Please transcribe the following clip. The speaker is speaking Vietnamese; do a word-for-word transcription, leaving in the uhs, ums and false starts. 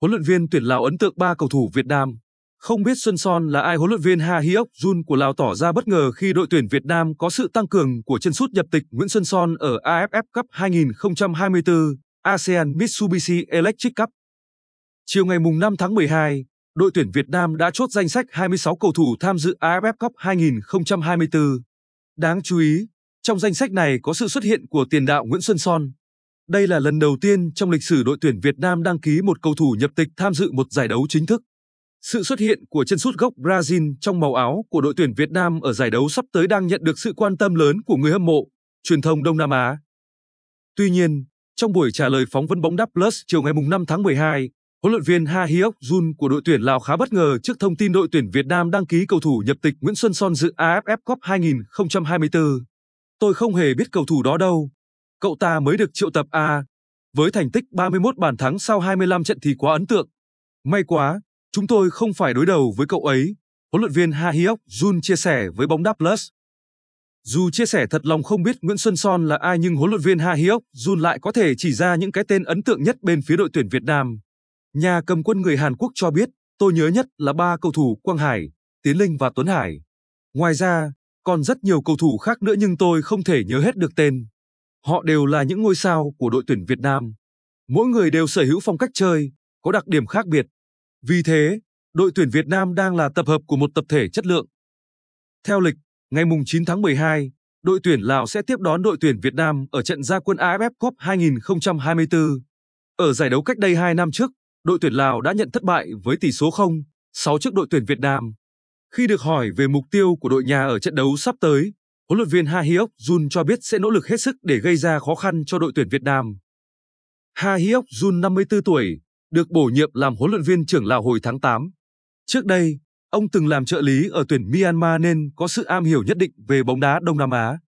Huấn luyện viên tuyển Lào ấn tượng ba cầu thủ Việt Nam. Không biết Xuân Son là ai, huấn luyện viên Ha Hyok Jun của Lào tỏ ra bất ngờ khi đội tuyển Việt Nam có sự tăng cường của chân sút nhập tịch Nguyễn Xuân Son ở a ép ép Cup hai không hai tư, a sê an Mitsubishi Electric Cup. Chiều ngày năm tháng mười hai, đội tuyển Việt Nam đã chốt danh sách hai mươi sáu cầu thủ tham dự a ép ép Cup hai không hai tư. Đáng chú ý, trong danh sách này có sự xuất hiện của tiền đạo Nguyễn Xuân Son. Đây là lần đầu tiên trong lịch sử đội tuyển Việt Nam đăng ký một cầu thủ nhập tịch tham dự một giải đấu chính thức. Sự xuất hiện của chân sút gốc Brazil trong màu áo của đội tuyển Việt Nam ở giải đấu sắp tới đang nhận được sự quan tâm lớn của người hâm mộ, truyền thông Đông Nam Á. Tuy nhiên, trong buổi trả lời phỏng vấn Bóng Đá Plus chiều ngày năm tháng mười hai, huấn luyện viên Ha Hyok Jun của đội tuyển Lào khá bất ngờ trước thông tin đội tuyển Việt Nam đăng ký cầu thủ nhập tịch Nguyễn Xuân Son dự a ép ép Cup hai không hai tư. Tôi không hề biết cầu thủ đó đâu. Cậu ta mới được triệu tập à? Với thành tích ba mươi mốt bàn thắng sau hai mươi lăm trận thì quá ấn tượng. May quá, chúng tôi không phải đối đầu với cậu ấy, huấn luyện viên Ha Hyok Jun chia sẻ với Bóng Đá Plus. Dù chia sẻ thật lòng không biết Nguyễn Xuân Son là ai nhưng huấn luyện viên Ha Hyok Jun lại có thể chỉ ra những cái tên ấn tượng nhất bên phía đội tuyển Việt Nam. Nhà cầm quân người Hàn Quốc cho biết, tôi nhớ nhất là ba cầu thủ Quang Hải, Tiến Linh và Tuấn Hải. Ngoài ra, còn rất nhiều cầu thủ khác nữa nhưng tôi không thể nhớ hết được tên. Họ đều là những ngôi sao của đội tuyển Việt Nam. Mỗi người đều sở hữu phong cách chơi, có đặc điểm khác biệt. Vì thế, đội tuyển Việt Nam đang là tập hợp của một tập thể chất lượng. Theo lịch, ngày chín tháng mười hai, đội tuyển Lào sẽ tiếp đón đội tuyển Việt Nam ở trận ra quân a ép ép Cup hai không hai tư. Ở giải đấu cách đây hai năm trước, đội tuyển Lào đã nhận thất bại với tỷ số không sáu trước đội tuyển Việt Nam. Khi được hỏi về mục tiêu của đội nhà ở trận đấu sắp tới, huấn luyện viên Ha Hyok Jun cho biết sẽ nỗ lực hết sức để gây ra khó khăn cho đội tuyển Việt Nam. Ha Hyok Jun năm mươi tư tuổi, được bổ nhiệm làm huấn luyện viên trưởng Lào hồi tháng tám. Trước đây, ông từng làm trợ lý ở tuyển Myanmar nên có sự am hiểu nhất định về bóng đá Đông Nam Á.